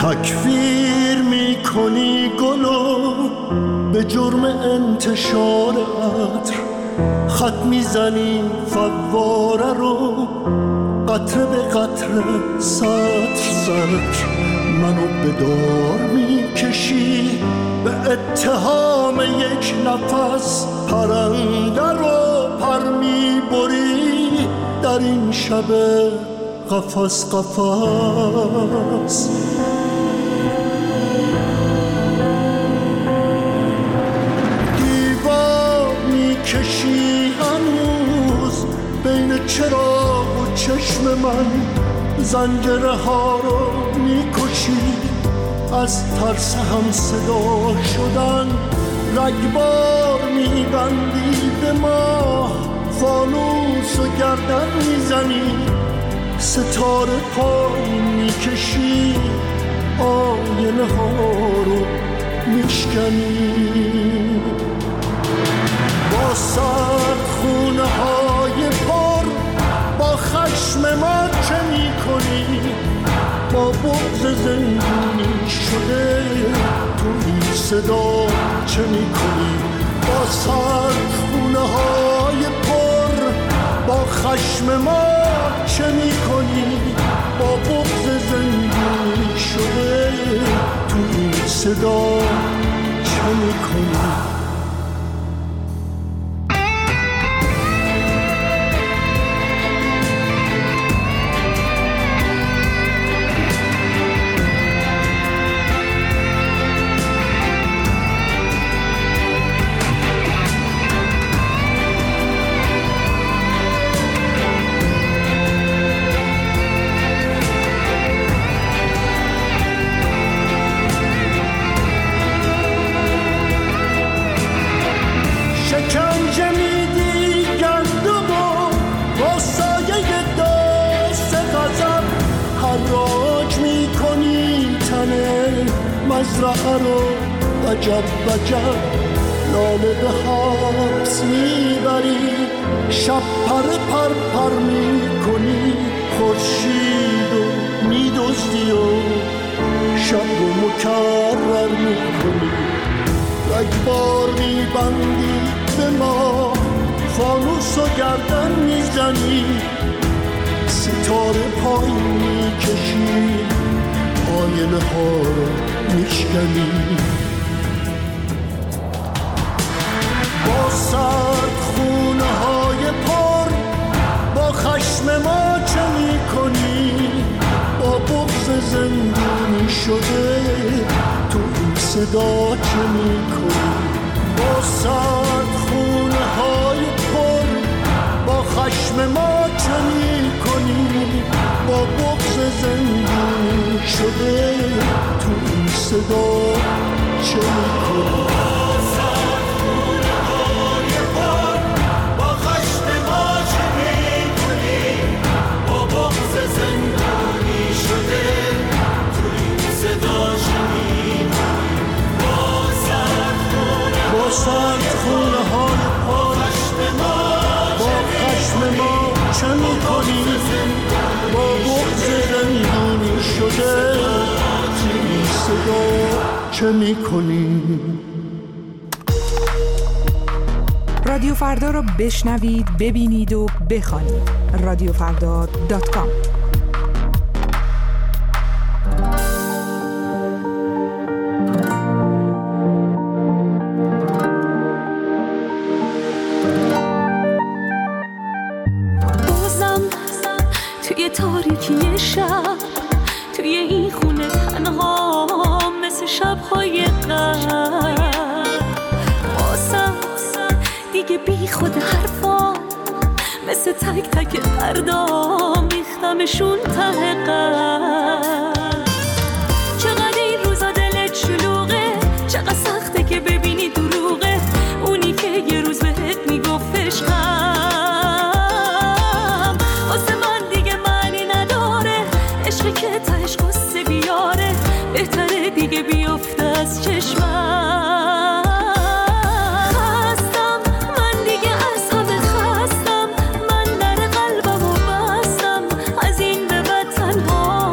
تکفیر میکنی گلو به جرم انتشار عطر، خط میزنی فواره رو قطره به قطره سطر سطر، منو به دار میکشی به اتهام یک نفس، پرنده رو پر میبری در این شب قفس قفس. دیوار میکشی هنوز بین چراغ و چشم من، زنجره ها رو میکشی از ترس هم صدا شدن، رگبار میبندی به ما، فانوس و گردن میزنی، ستاره پایین میکشی، آینه ها رو میشکنی. با سردخونه های پر با خشم ما چه میکنی؟ با بغض زندونی شده تو این صدا چه میکنی؟ با سردخونه های پر با خشم ما چه میکنی؟ با بغض زندونی شده تو این صدا چه میکنی؟ مزرعه رو وجب وجب لاله به حبس میبری، شب پر پر میکنی، خورشید رو میدزدی و شب رو مکرر میکنی، رگبار میبندی به ما، فانوس و گردن میزنی، ستاره پایین میکشی، آینه ها رو میشکنی. با سردخونه های پر با خشم ما چه میکنی؟ با بغض زندونی شده تو این صدا چه میکنی؟ با سردخونه های پر با خشم ما چه میکنی؟ با بغض زندونی شده تو این صدا چه میکنی؟ سردخونه های پر با خشم ما چه میکنی؟ با بغض زندونی شده این صدا چه میکنی؟ رادیو فردا رو بشنوید، ببینید و بخوانید. رادیوفردا.com. تاریکی شب توی این خونه تنها مثل شب‌های قبل، واسم دیگه بی خود حرفا مثل تک تک دردا میختمشون ته قلب. چقدر این روزا دلت شلوغه، چقدر سخته که ببینی دروغه اونی که یه روز بهت میگفت عشقم. که تاش قصه بیاره بهتره دیگه بیفته از چشمم. خستم من دیگه از همه خستم، من در قلبمو بستم از این به بعد تنها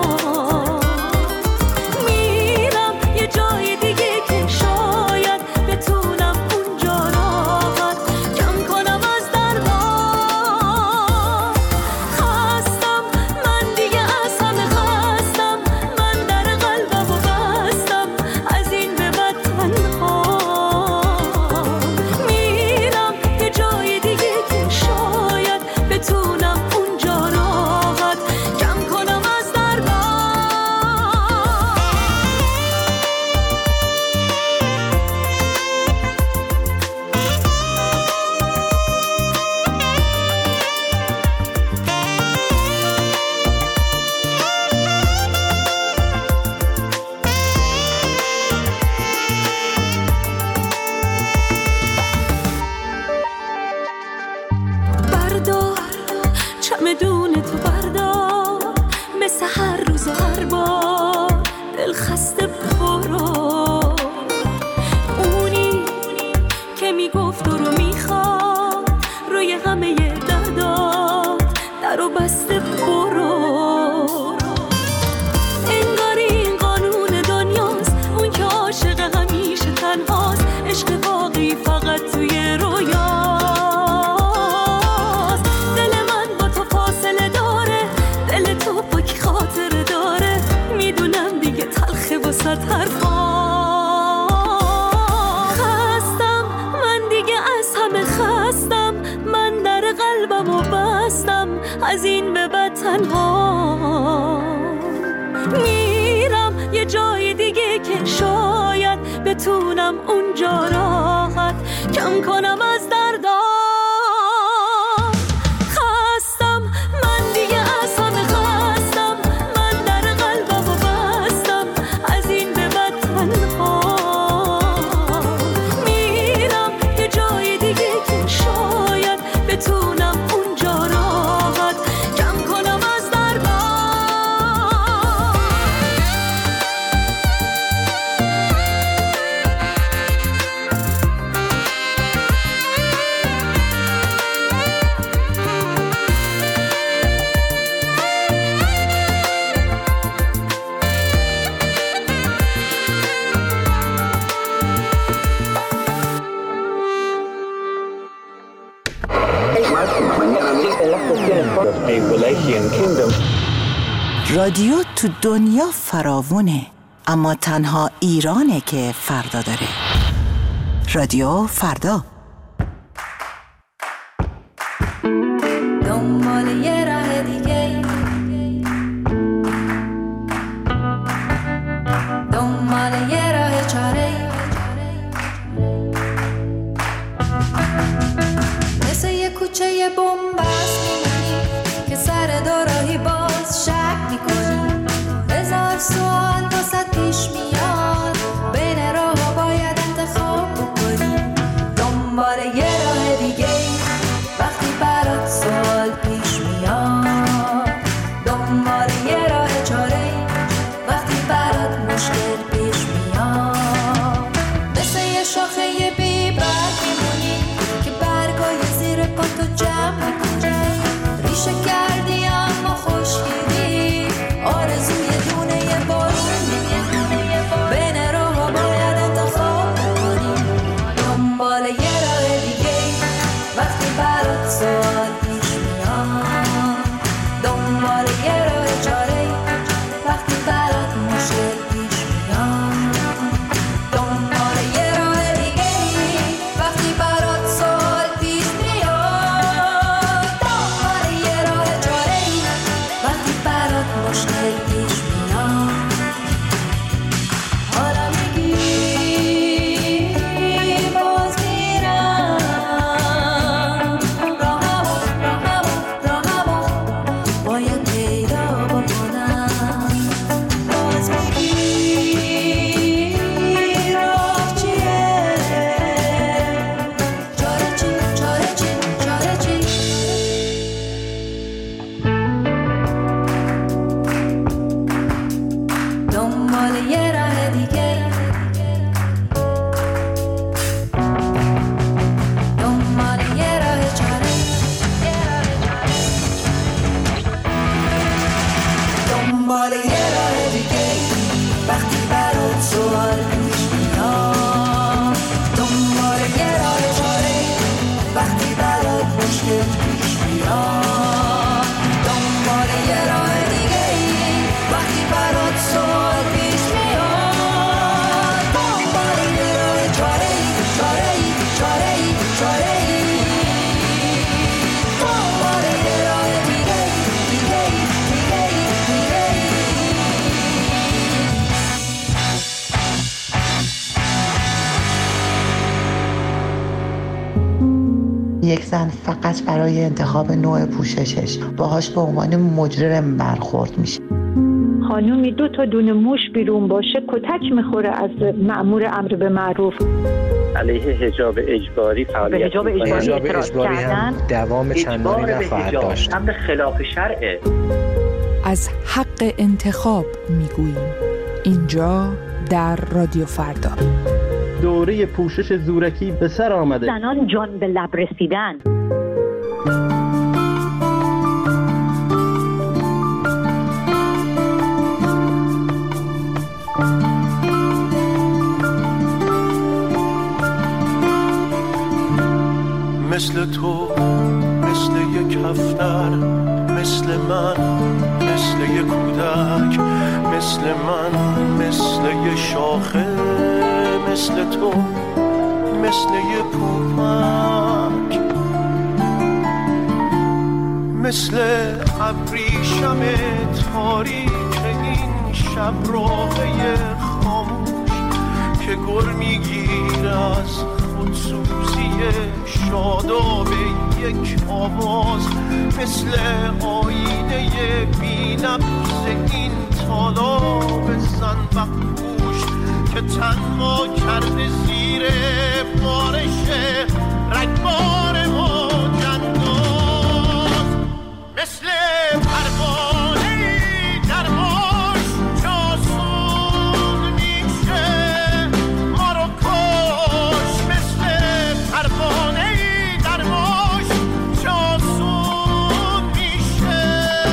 تنها میرم یه جای دیگه که شاید بتونم اونجا راحت کم کنم از دردا. خستم من دیگه از همه خستم، من در قلبمو بستم از این به بعد تنها میرم یه جای دیگه که شاید بتونم اونجا راحت کم کنم از دردا. رادیو تو دنیا فراوونه، اما تنها ایرانه که فردا داره. رادیو فردا. دنبال یه راه دیگه، دنبال یه راه چاره، مثل یه کوچه یه بومبست میمونی که سر دوراهی باز شک میکنی. هزار سوال واسه پیش میاد، بین راه باید انتخاب بکنی. دنبال یه راه دیگه وقتی برات سوال پیش میاد، دنبال یه راه چاره وقتی برات مشکل پیش میاد. مثل یه شاخه یه بی برگ میمونی که برگای زیر پاتو جمع میکنی. ریشه کردی اما خوشگیری، آرزوی دونه یه بارون میکنی. بین راه باید انتخاب بکنی. دنبال یه راه دیگه وقتی برات سوال پیش میاد، دنبال یه راه چاره وقتی برات مشکل پیش میاد. دنبال یه راه دیگه وقتی برات سوال پیش میاد، دنبال یه راه چاره وقتی برات مشکل پیش میاد. حالا میگی باز میرم راهمو باید پیدا بکنم. باز میگی راه چیه، چاره چی، چاره چی، چاره چی. دنبال یه راه دیگه، دنبال یه راه چاره، دنبال یه راه دیگه وقتی برات سوال پیش میاد، دنبال یه راه چاره وقتی برات مشکل پیش میاد. دنبال یه راه دیگه وقتی برات سوال پیش میاد، دنبال یه راه چاره، چاره، چاره، چاره، دنبال یه راه دیگه، دیگه، دیگه، دیگه. یک زن فقط برای انتخاب نوع پوششش باهاش به عنوان مجرم برخورد میشه. خانومی 2 تا دونه موش بیرون باشه کتک میخوره از مأمور امر به معروف. علیه حجاب اجباری فعالیت حجاب اجباری هم دوام چندانی نخواهد داشت. امر خلاف شرعه. از حق انتخاب میگوییم اینجا در رادیو فردا. دوره پوشش زورکی به سر آمده. زنان جان به لب رسیدن. مثل تو، مثل یک هفتر، مثل من، مثل یک کودک، مثل من، مثل یک شاخه، مثل تو، مثل یک پوپک، مثل ابریشم تاریک این شب راهی خاموش که گر میگیر از خودسوزی شاداب یک آواز، مثل آینه بی‌نبض این تالاب زنبقپوش که تنها کرده زیر بارش رگبار موج انداز، مثل پروانه‌ای در موج جاسون میشه ما رو کش، مثل پروانه‌ای در موج جاسون میشه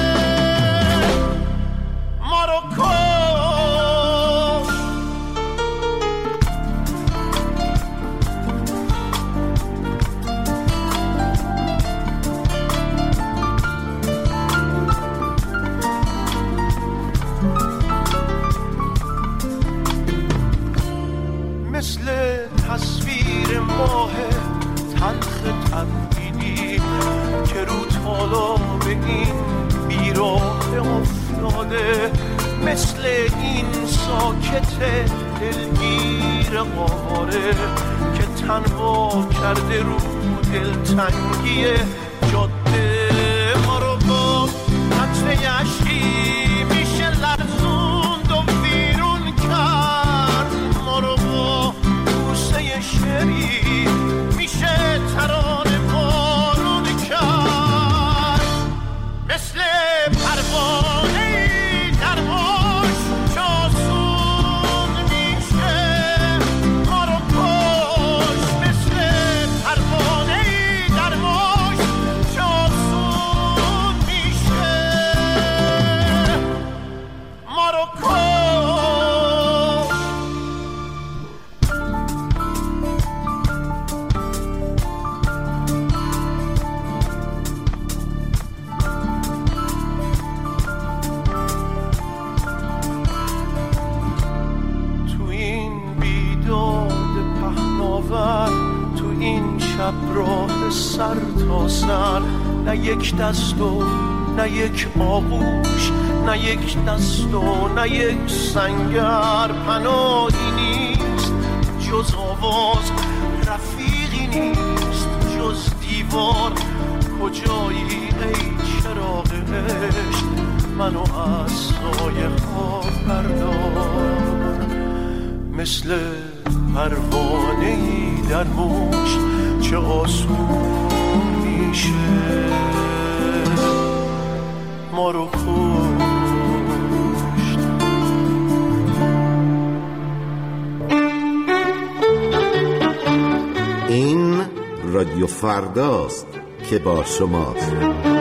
ما رو کش. مثل تصویر ماه تلخ تبدیلی که رو تالاب این بیراه افتاده، مثل این ساکت دلگیر قاره که تنها کرده رو دلتنگی جاده، ما رو با قطره اشکی میشه لرزوند و بیرون کرد، ما رو با بوسه شری میشه ترانه بارون کرد، مثل پروانه‌ای در موج جاسون میشه ما رو کش، مثل پروانه‌ای در موج جاسون میشه ما رو کش. تو این بیداد پهناور، تو این شب راه سر تا سر، نه یک دست و نه یک آغوش، نه یک دست و نه یک سنگر، پناهی نیست جز آواز، رفیقی نیست جز دیوار، کجایی ای چراغ عشق منو از سایه ها بردار، مثل پروانه‌ای در موج چه آسون میشه ما رو کشت. این رادیو فرداست که با شماست.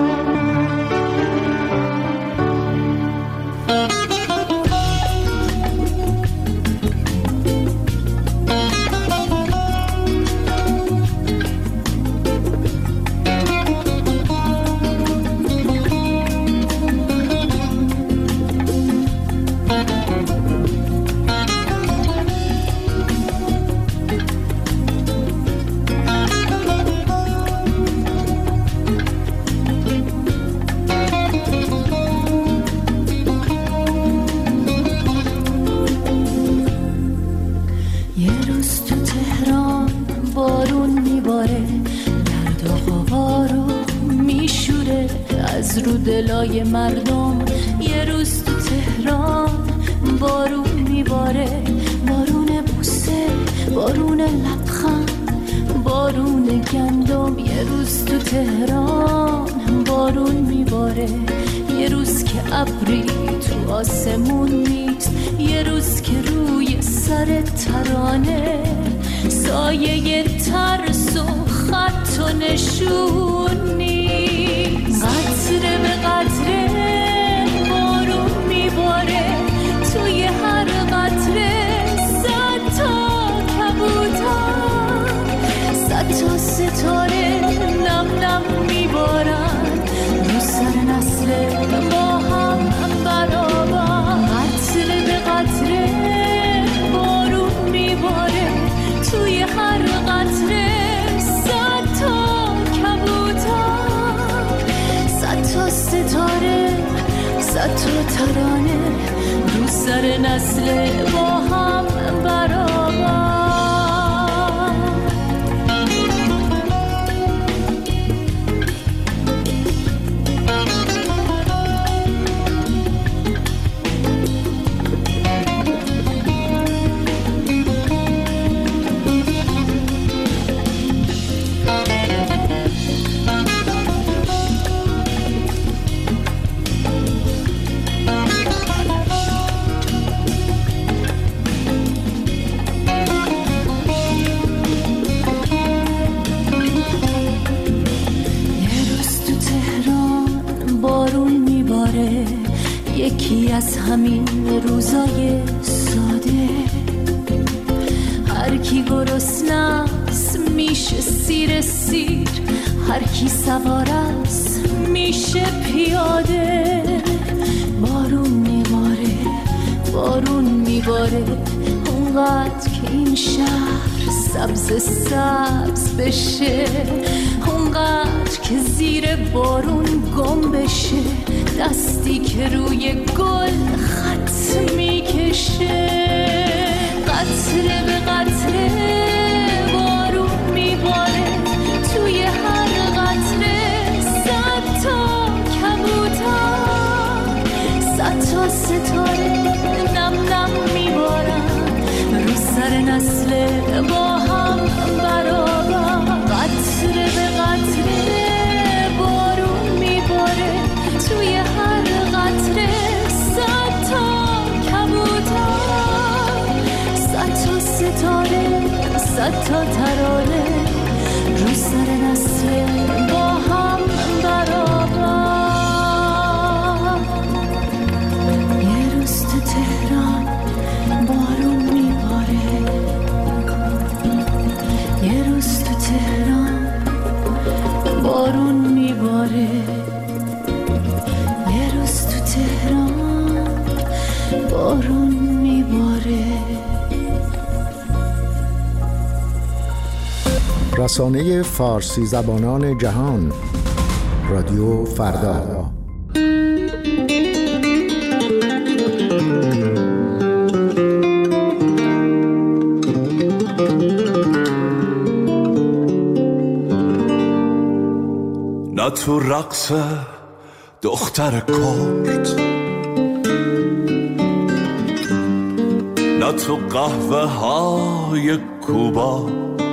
دلای مردم، یه روز تو تهران بارون میباره، بارون بوسه، بارون لبخند، بارون گندم، یه روز تو تهران بارون میباره، یه روز که ابری تو آسمون نیست، یه روز که روی سر ترانه سایه ترس و خط و نشون نیست، قطره به قطره بارون میباره، توی هر قطره 100 تا کبوتر، 100 تا ستاره نم نم میبارن رو سر نسل ما هم برابر، قطره به قطره بارون میباره، توی هر قطره 100 تا کبوتر، 100 تا ترانه رو سر نسل با هم برابر. یکی از همین روزای ساده، هر کی گرسنه‌ست میشه سیر سیر، هر کی سوار است میشه پیاده. بارون میباره، بارون میباره، اونقدر که این شهر سبز سبز بشه، اونقدر که زیر بارون گم بشه، دستی که روی گل خط میکشه. قطره به قطره بارون میباره، توی هر قطره 100 تا کبوتر، 100 تا ستاره نم نم میبارن رو سر نسل با هم برابر. قطره به قطره بارون میباره، توی هر قطره 100 تا کبوتر، 100 تا ستاره، 100 تا ترانه رو سر نسل با هم برابر. یه روز تو تهران بارون میباره، یه روز تو تهران بارون میباره، یه روز تو تهران بارون میباره. رسانه فارسی زبانان جهان، رادیو فردا. نه تو رقص دختر کرد، نه تو قهوه های کوبا،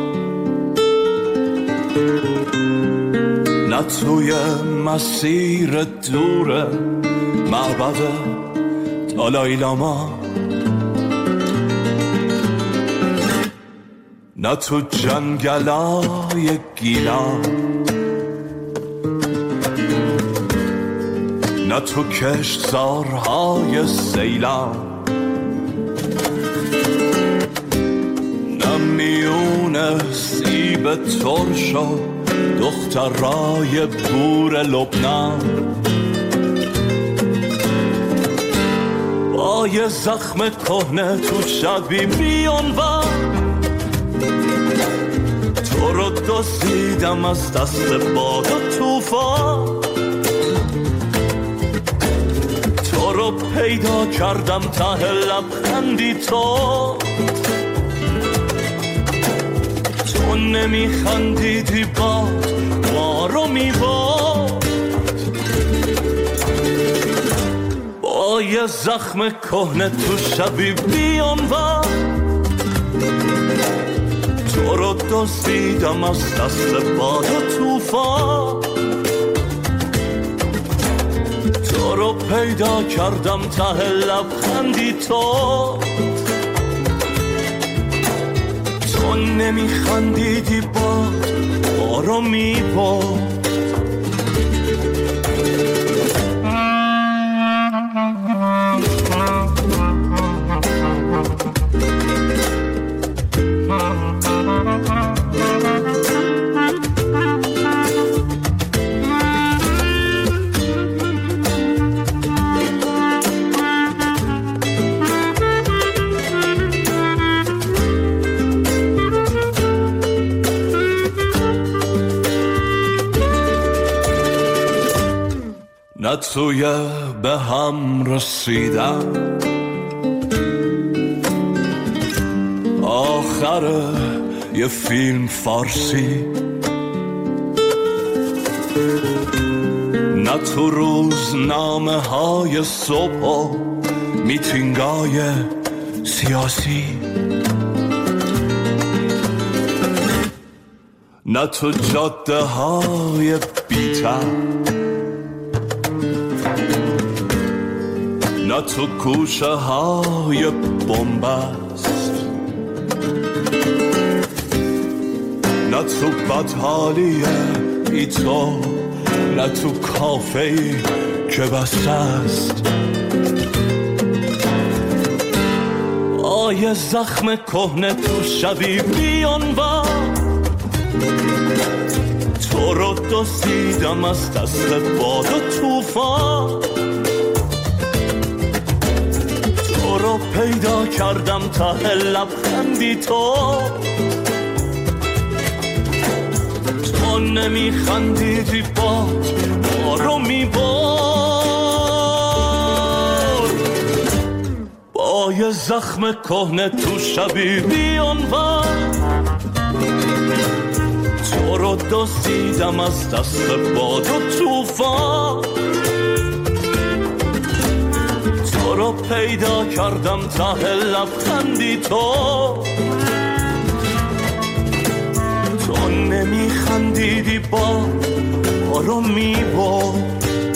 نه توی مسیر دور معبد دالای لاما، نه تو جنگلای گیلان، نه تو کشتزارهای سیلان، نه میون سیب ترش و دخترای بور لبنان. با یه زخم کهنه تو شبی بیانور، تو رو دزدیدم از دست باد و توفان، تو رو پیدا کردم ته لبخندی تو نمیخندیدی باد ما رو میباد. با یه زخم کهنه تو شبی بیانور، تو رو دزدیدم از دست باد و توفان، تو رو پیدا کردم ته لبخندی تو نمیخندیدی باد ما رو میباد. نه توی به هم رسیدن، آخر یه فیلم فارسی، نه تو روزنامه های صبح و میتینگای سیاسی، نه تو جاده های بی‌تر، نه تو کوچه های بنبست، نه تو بدحالی ایتو، نه تو کافه‌ای که بسته است. آیه زخم کهنه تو شبی بیانوار، تو رو دزدیدم از دست باد و طوفان، تو رو پیدا کردم ته لبخندی تو نمیخندیدی باد ما رو میبار. با یه زخم کهنه تو شبی بیانوار، تو رو دزدیدم از دست باد و طوفان، تو رو پیدا کردم ته لبخندی تو نمیخندیدی با رو میبارد.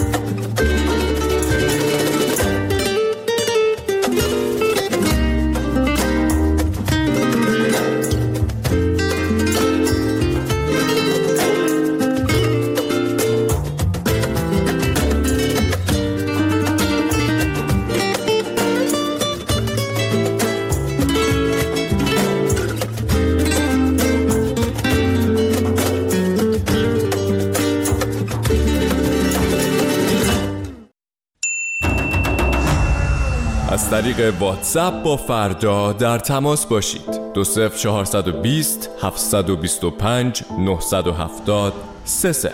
از طریق واتساپ با فردا در تماس باشید. 20420 725 970 30.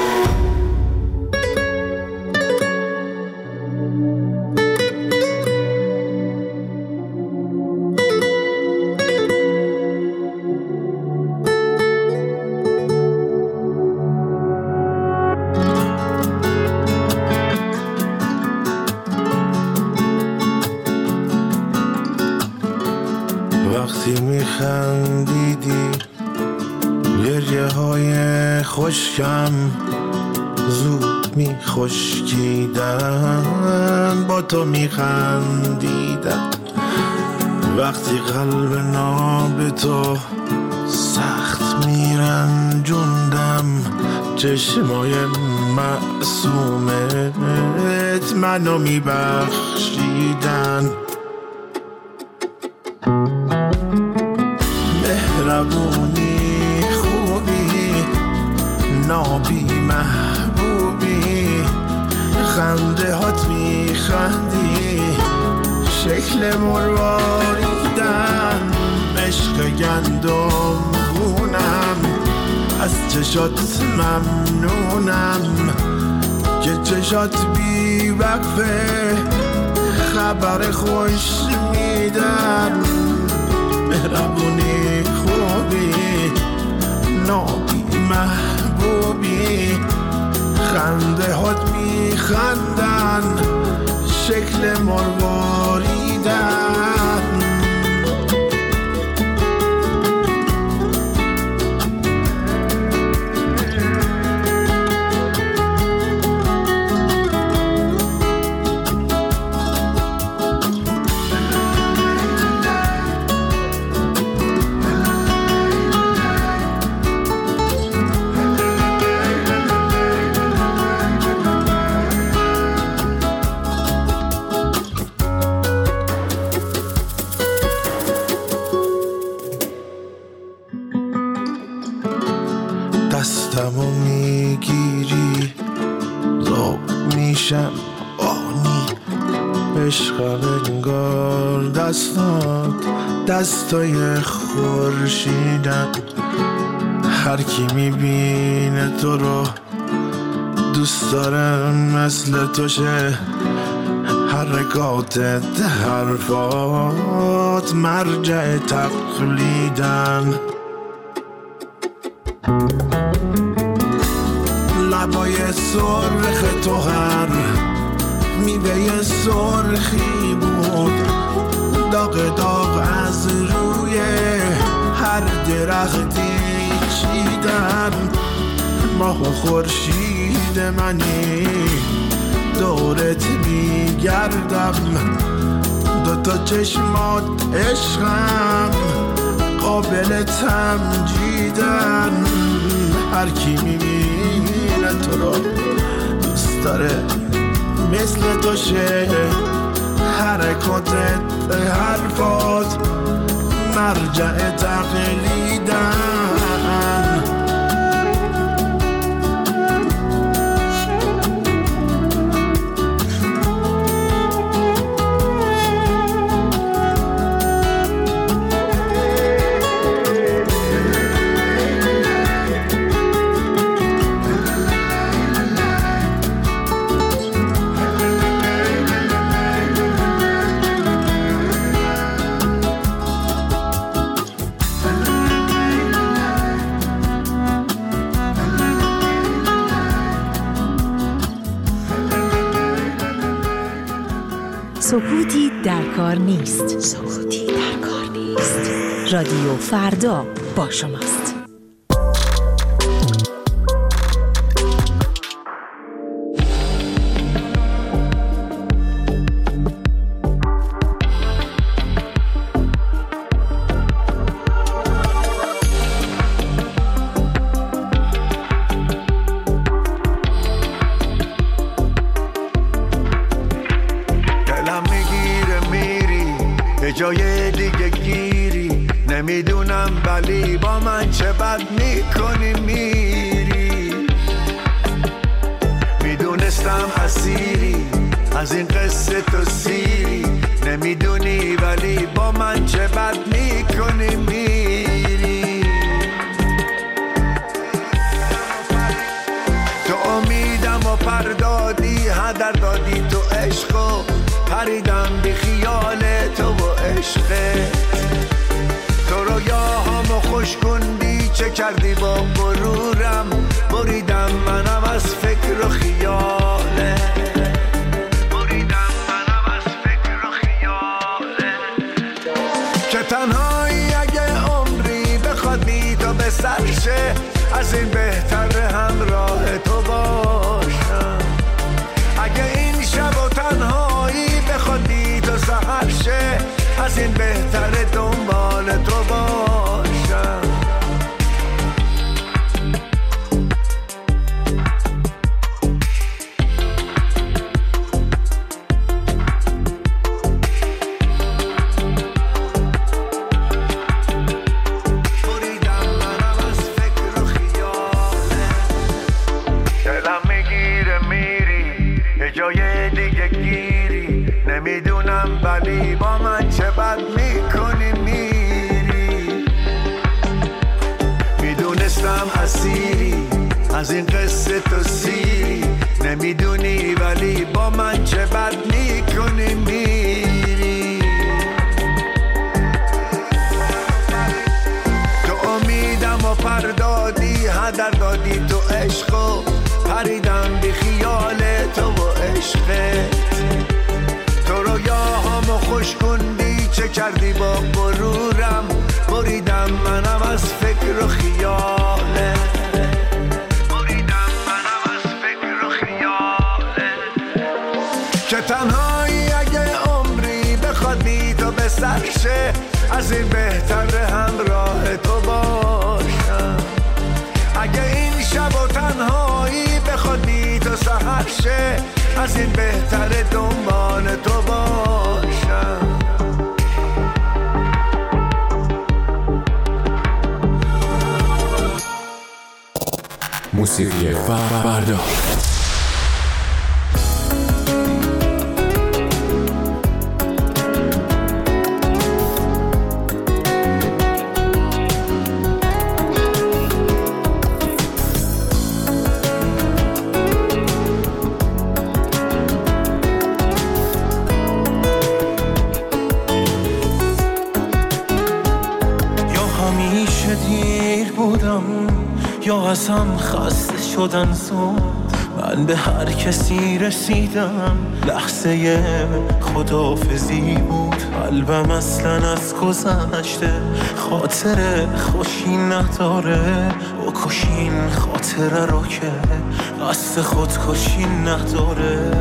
وقتی میخندیدی گریه های خشکم زود میخشکیدن، با تو میخندیدم. وقتی قلب ناب تو سخت میرنجوندم، چشمای معصومت منو میبخشیدن. مهربونی خوبی نابی محبوبی، خنده هات میخندی شکل مرواریدن، عشق گندم گونم از چشات ممنونم که چشات بی وقفه خبر خوش میدن. مهربونی خوبی نابی محبوبی، خنده هات میخندن شکل مرواریدن. دستمو میگیری ذوق میشم آنی، عشقم انگار دستات دستای خورشیدن. هر کی میبینه تو رو دوست دارم مثل تو شه، حرکاتت حرفات مرجع تقلیدن، لبای سرخ تو هر میوه سرخی بود، داغ داغ از روی هر درختی چیدن. ماه و خورشید منی دورت میگردم، دوتا چشمات عشقم قابل تمجیدن. هر کی میبینه تو رو دوست داره مثل تو شه، حرکاتت حرفات مرجع تقلیدن. سکوتی در کار نیست. سکوتی در کار نیست. رادیو فردا با شماست. جای دیگه گیری نمیدونم، ولی با من چه بد میکنی میری. میدونستم اسیری از این قصه تو سیری، نمیدونی ولی با من چه بد میکنی میری. تو امیدم و پردادی هدر دادی، تو عشقو پریدم بی خیال تو و عشقت. تو رویاهامو خوش کندی، چه کردی با غرورم، بریدم منم از فکر و خیاله، بریدم منم از فکر و خیاله. که تنهایی اگه عمری بخواد بی تو به سرشه، از این بهتر همراه تو باشم. اگه این شب و تنهایی بخواد بی تو سحر شه، از این بهتر دنبال تو باشم. بریدم منم از فکر و خیاله، دلم میگیره میری یه جای دیگه گیری، نمیدونم ولی با من چه بد میکنی میری. میدونستم اسیری از این قصه تو سیری، نمیدونی ولی با من چه بد میکنی میری. تو امیدم و پردادی هدر دادی، تو عشقو پریدم بی خیال تو و عشقت. تو رویاهامو خوش کندی، چه کردی با غرورم، بریدم منم از فکر و خیاله، بریدم منم از فکر و خیاله. که تنهایی اگه عمری بخواد بی تو به سر شه، از این بهتر همراه تو باشم. اگه این شب و تنهایی بخواد بی تو سحر شه، از این بهتر دنبال تو باشم. موسیقی فردا. ازم خسته شدن زود، من به هر کسی رسیدم لحظه خداحافظی بود. قلبم اصلا از گذشته خاطر خوشی نداره، بکشین خاطره رو که قصد خودکشی نداره.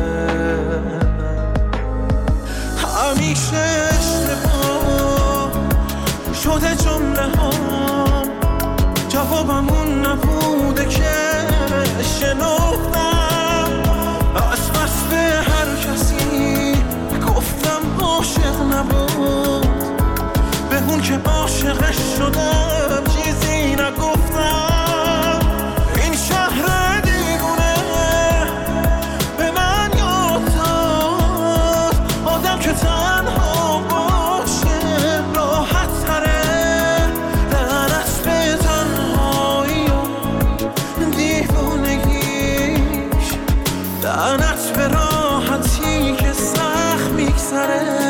همیشه اشتباه شده جمله هام، جوابمون نبوده که شنفتم از بس به هر کسی گفتم عاشق نبود، به اون که عاشقش شدم چیزی نگفتم. این شهر دیوونه به من یاد داد آدم که تنها باشه راحت تره، لعنت به تنهایی و دیوونگیش، لعنت به راحتی که سخت میگذره.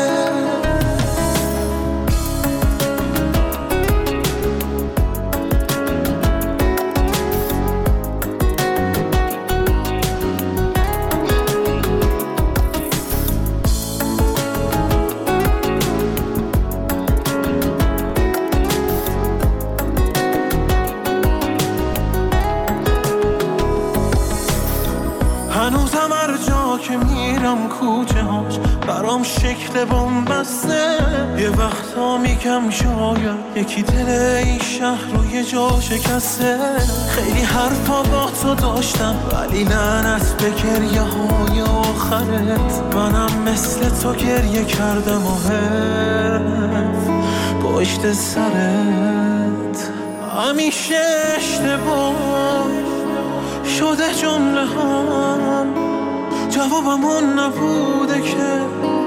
هنوزم هر جا که میرم کوچه هاش برام شکل بن‌بسته، یه وقتا میگم شاید یکی دل این شهر رو یه جا شکسته. خیلی حرفا با تو داشتم ولی لعنت به گریه های آخرت، منم مثل تو گریه کردم و حرف پشت سرت. همیشه اشتباه شده جمله هم، جوابمون نبوده که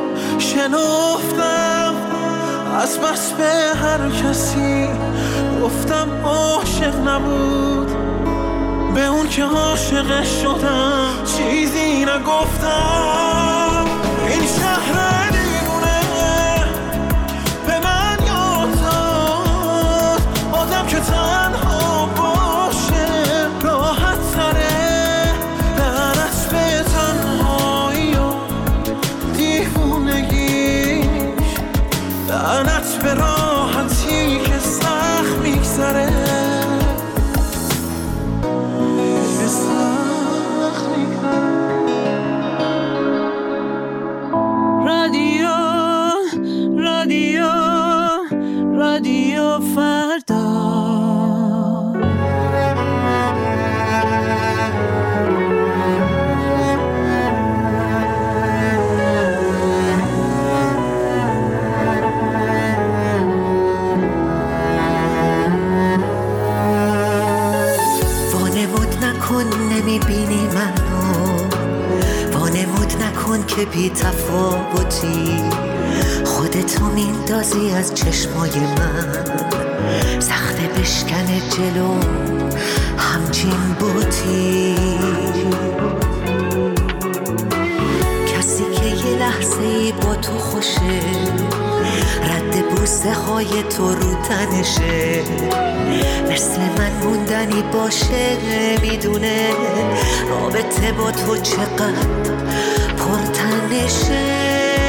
شنفتم از بس به هر کسی گفتم عاشق نبود، به اون که عاشقش شدم چیزی نگفتم. این شهر دیوونه به من یاد داد آدم که تنها باشه راحت تره، لعنت به تنهایی و دیوونگیش، لعنت به راحتی که سخت میگذره. رادیو فردا. وانمود نکن نمیبینی منو، وانمود نکن که بی تفاوتی، خودتو میندازی از چشمای من، سخته بشکنه جلو همچین بوتی. کسی که یه لحظه با تو خوشه، رد بوسه های تو رو تنشه، مثل من موندنی باشه، میدونه رابطه با تو چقدر پرتنشه.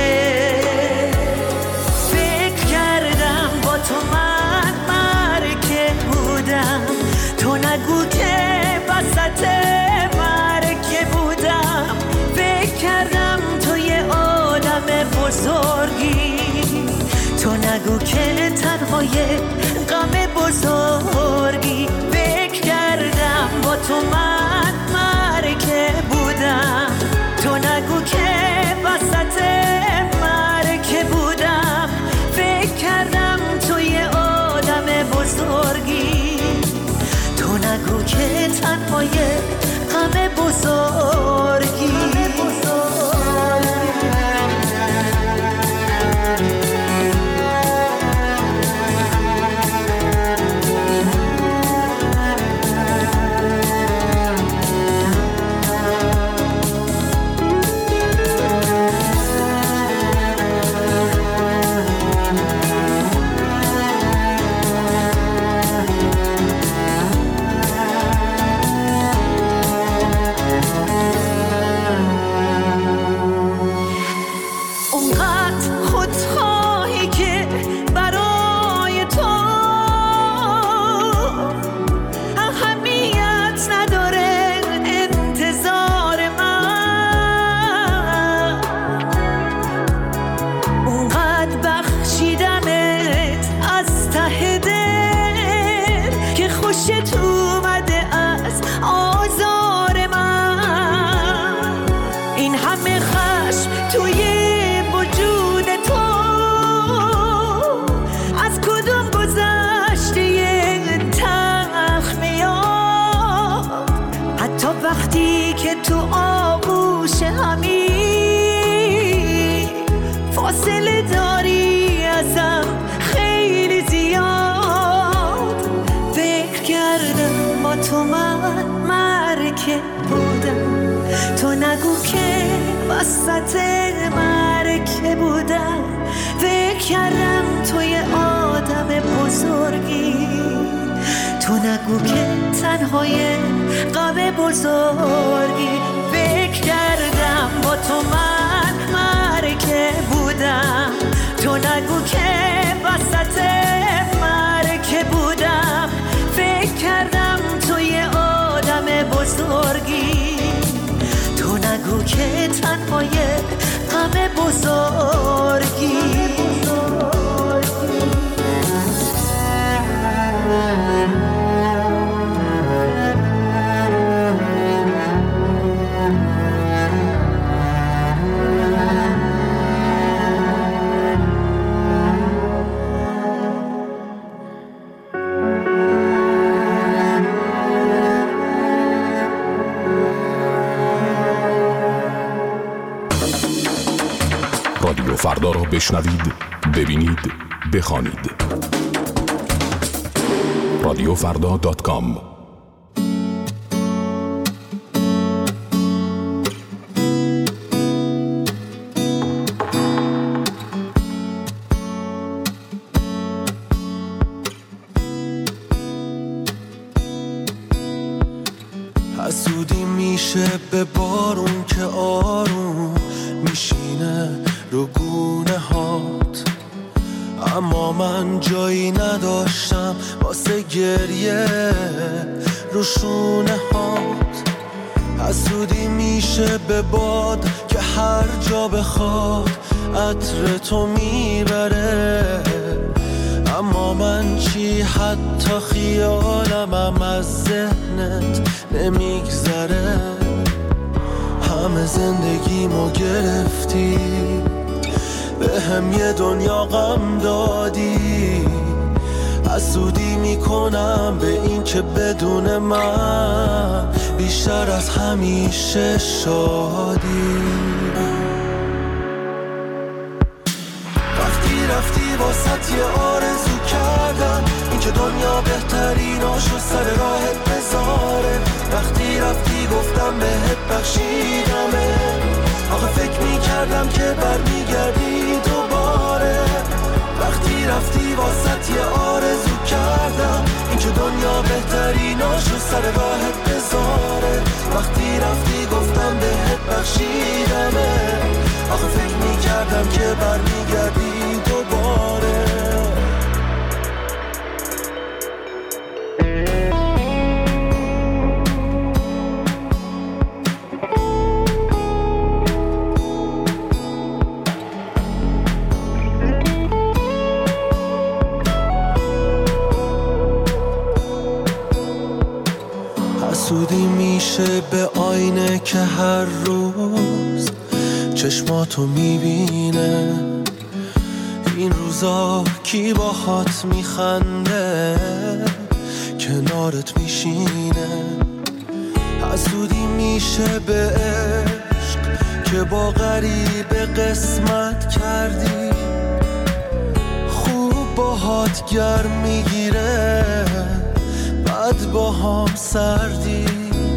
تو من مرکه بودم، تو نگو که وسط مرکه بودم، فکر کردم تو یه آدم بزرگی، تو نگو که تنها یه غم بزرگی، فکر کردم با تو من مرکه بودم، تو نگو که وسط مرکه بودم، فکر کردم تو یه آدم بزرگی، تو نگو که تنها یه غم بزرگی. اونقدر خودخواهی که برای تو اهمیت نداره انتظار من. اونقدر بخشیدمت از ته دل که خوشت اومده از آزار من. این همه خشم توی وجود تو از کدوم گذشته تلخ میاد؟ حتی وقتی که تو آغوش همی فاصله داری ازم خیلی زیاد. فکر کردم با تو من مرکه بودم، تو نگو که وسط مرکه بودم. فکر کردم توی آدم بزرگی، تو نگو که تنهای غم بزرگی. فکر کردم با تو من مرکه بودم، تو نگو که وسط مرکه بودم. فکر کردم توی آدم بزرگی، تو نگو که تنهای غم بزرگی. رادیو فردا را بشنوید، ببینید، بخوانید. رادیوفردا.com. حسودی میشه به بارون که آروم میشینه رو گونه هات، اما من جایی نداشتم واسه گریه رو شونه هات. حسودی میشه به باد که هر جا بخواد عطر تو میبره، اما من چی حتی خیالمم از ذهنت نمیگذره. همه زندگیمو گرفتی، به هم یه دنیا غم دادی. حسودی میکنم به این که بدون من بیشتر از همیشه شادی. وقتی رفتی واسط یه آرزو کردم، این که دنیا بهتریناشو سر راهت بذاره. وقتی رفتی گفتم بهت بخشیدمه، آخه فکر میکردم که برمیگردی دوباره. وقتی رفتی واسط یه آرزو کردم، این که دنیا بهتریناشو سر راهت بذاره. وقتی رفتی گفتم بهت بخشیدمه، آخه فکر میکردم که برمیگردی دوباره. حسودی میشه به آینه که هر روز چشماتو میبینه. این روزا کی باهات میخنده کنارت میشینه. حسودی میشه به عشق که با غریبه قسمت کردی، خوب باهات گرم میگیره بعد با هم سردی.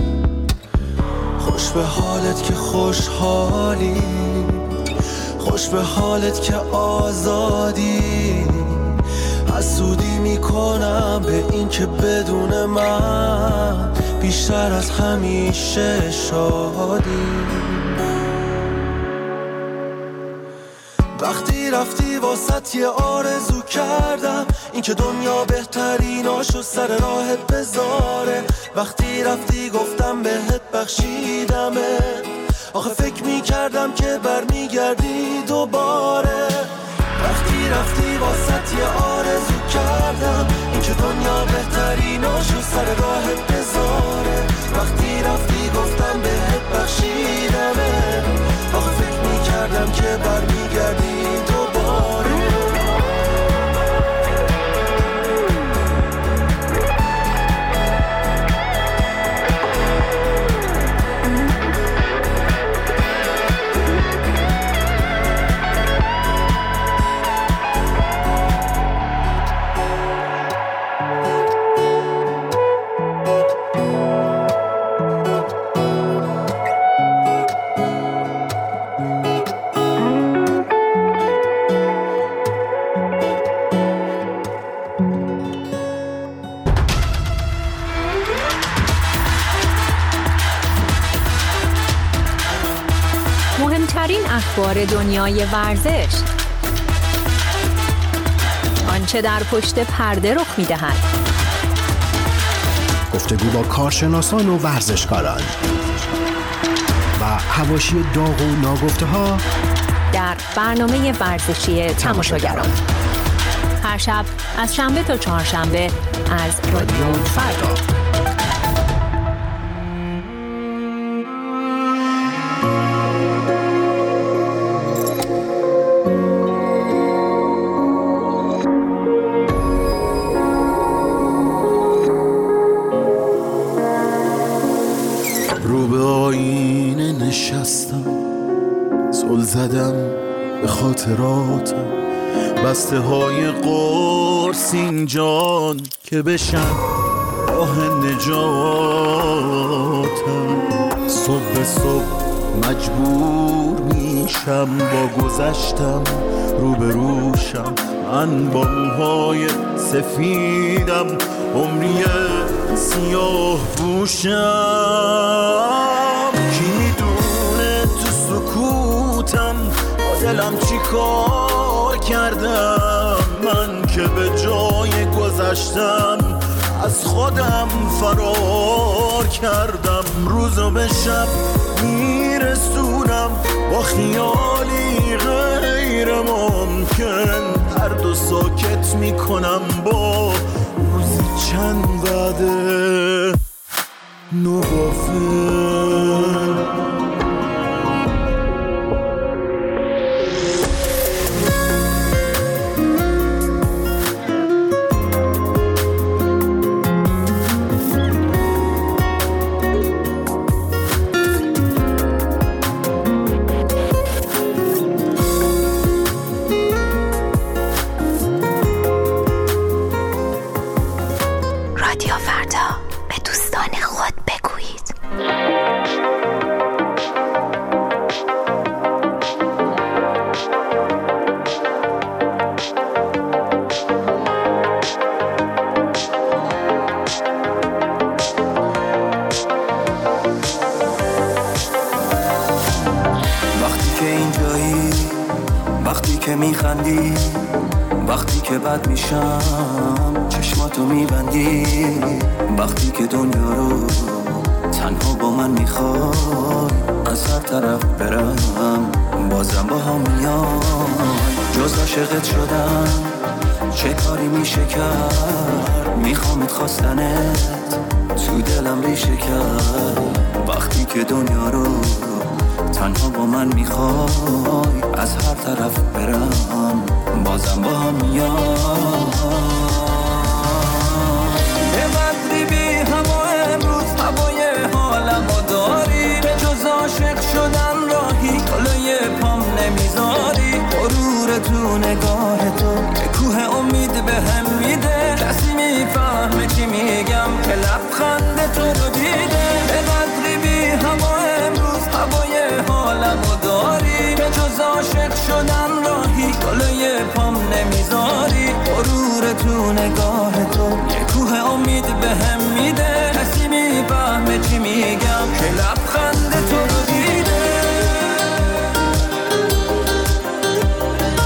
خوش به حالت که خوشحالی، خوش به حالت که آزادی. حسودی میکنم به این که بدون من بیشتر از همیشه شادی. وقتی رفتی واسط یه آرزو کردم، این که دنیا بهتریناشو سر راهت بذاره. وقتی رفتی گفتم بهت بخشیدمه، آخه فکر میکردم که برمیگردی دوباره. وقتی رفتی واسط یه آرزو کردم، این که دنیا بهتریناشو سر راهت بذاره. وقتی رفتی گفتم بهت بخشیدمه، آخه فکر میکردم که برمیگردی دوباره. مهمترین اخبار دنیای ورزش، آنچه در پشت پرده رخ می‌دهد، گفتگو با کارشناسان و ورزشکاران و حواشی داغ و ناگفته‌ها در برنامه ورزشی تماشاگران، هر شب از شنبه تا چهارشنبه از رادیو فردا. رو به آینه نشستم، زل زدم به خاطراتم، بسته های قرص اینجان که بشن راه نجاتم. صبح به صبح مجبور میشم با گذشتم روبروشم، من با موهای سفیدم عمری سیاه پوشم. کی میدونه تو سکوتم با دلم چی کار کردم، من که به جای گذشتم از خودم فرار کردم. روزو به شب میرسونم با خیالی غیر ممکن، درد و ساکت میکنم با روزی چند وعده نوافل. میخندی وقتی که بد میشم، چشماتو میبندی وقتی که دنیا رو تنها با من میخوای. از هر طرف برم بازم با هم میای، جز عاشقت شدم چه کاری میشه کرد، میخوامت خواستنت تو دلم ریشه کرد. وقتی که دنیا رو تنها با من میخوای، از هر طرف برم بازم با هم میای. به بدری بی هوا امروز هوای حالمو داری، به جز عاشق شدن راهی کلوی پام نمیذاری. غرور تو نگاه تو که کوه امید به هم میده، کسی میفهمه چی میگم که لبخند تو رو دیده. به بدری بی هوا امروز هوای حالمو داری، به جز عاشق شدن راهی کلوی پام نمیذاری. غرور تو نگاه تو یه کوه امید به هم میده، کسی میفهمه چی میگم که لبخند تو رو دیده.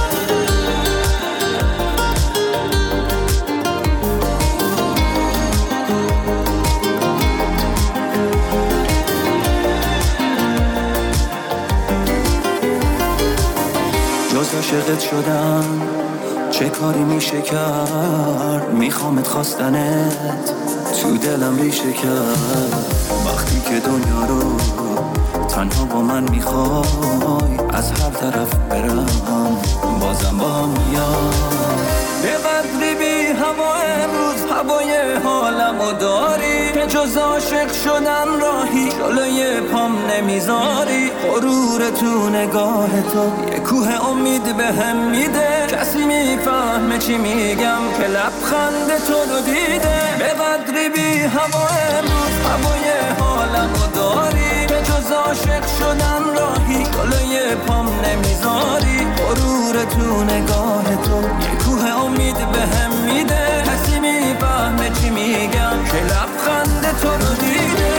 عاشقت شدم، چه کاری میشه کرد؟ میخوامت خواستنت تو دلم ریشه کرد. وقتی که دنیا رو تنها با من میخوای، از هر طرف برم بازم با هم میای. به قدری بی هوا امروز هوای حالمو داری، که جز عاشق شدن راهی جلوی پام نمیذاری. غرور تو نگاه تو یه کوه امید بهم میده، کسی میفهمه چی میگم که لبخند تو رو دیده. به قدری بی هوا امروز هوای حالمو داری، که جز عاشق شدن راهی جلوی پام نمیذاری. غرور تو نگاه تو یه کوه امید بهم میده، کسی میفهمه چی میگم که لبخند تو رو دیده.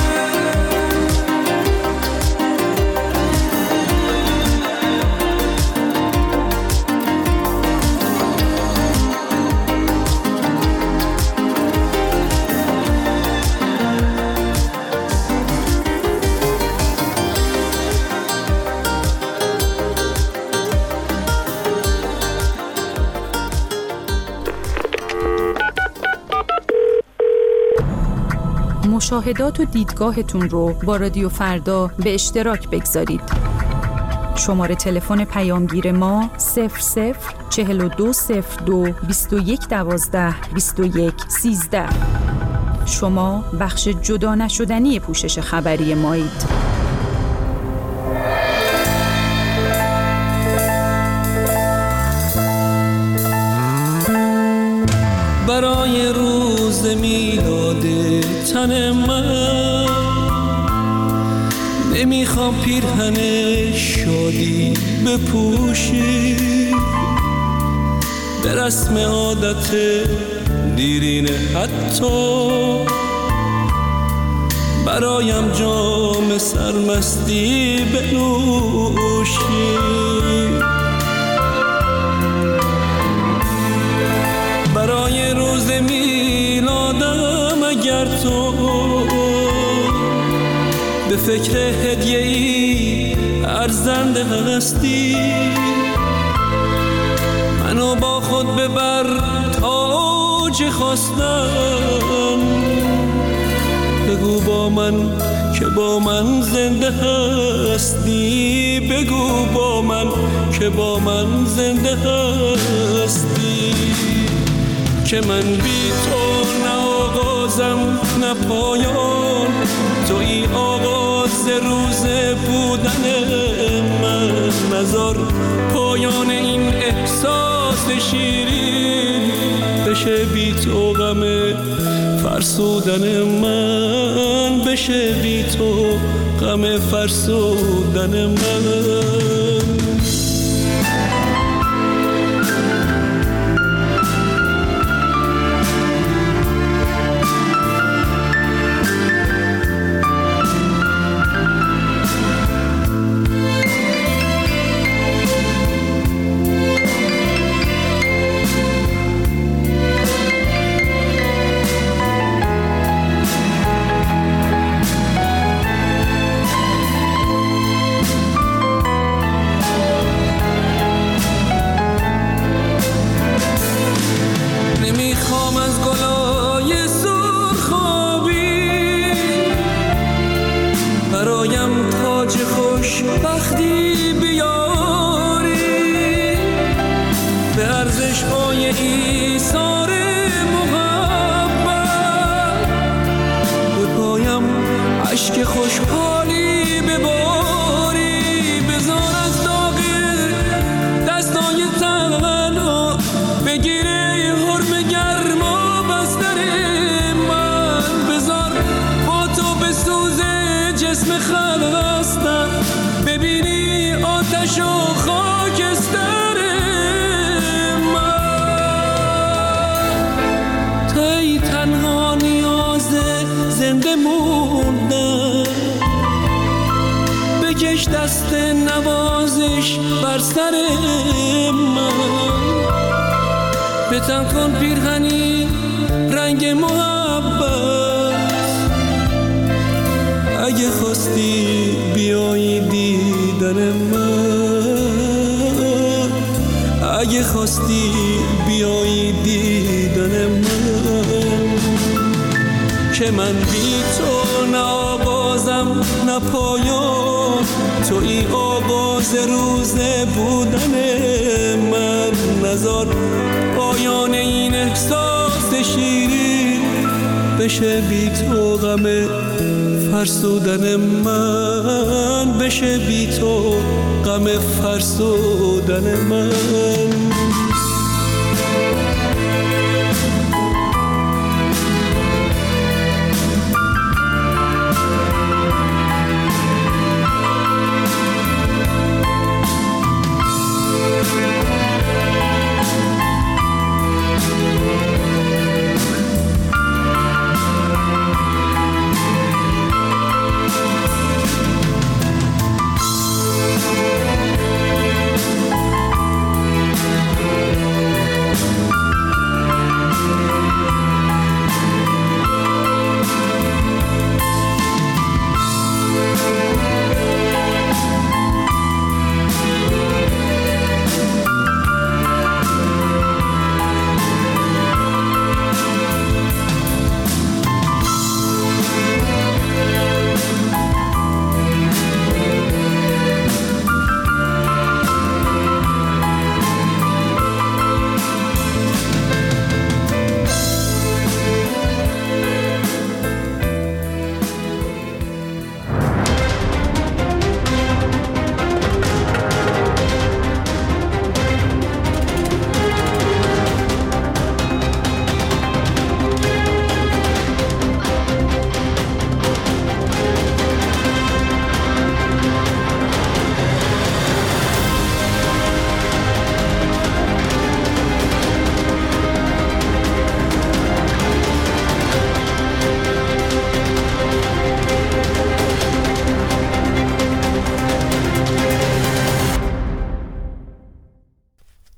مشاهدات و دیدگاهتون رو با رادیو فردا به اشتراک بگذارید. شماره تلفن پیامگیر ما 004202 2112 2113. شما بخش جدا نشدنی پوشش خبری مایید. برای روز میلاد تن من نمیخوام پیرهن شادی بپوشی، به رسم عادت دیرینه حتی برایم جام سرمستی بنوشی. برای روز میلادم اگر تو به فکر هدیه‌ای ارزنده هستی، منو با خود ببر تا چه خواستم. بگو با من که با من زنده هستی، بگو با من که با من زنده هستی. که من بی تو نه آغازم نه پایان، توی آغاز روز بودن من. نذار پایان این احساس شیرین بشه بی تو غم فرسودن من، بشه بی تو غم فرسودن من. دست نوازش بر سر من، به تن کن پیرهنی رنگ محبت. اگه خواستی بیایی دیدن من، اگه خواستی بیایی دیدن من، که من بی تو نه آغازم نه پایان، تو ای آغاز روز بودن من. نذار پایان این احساس شیرین بشه بی تو غم فرسودن من، بشه بی تو غم فرسودن من.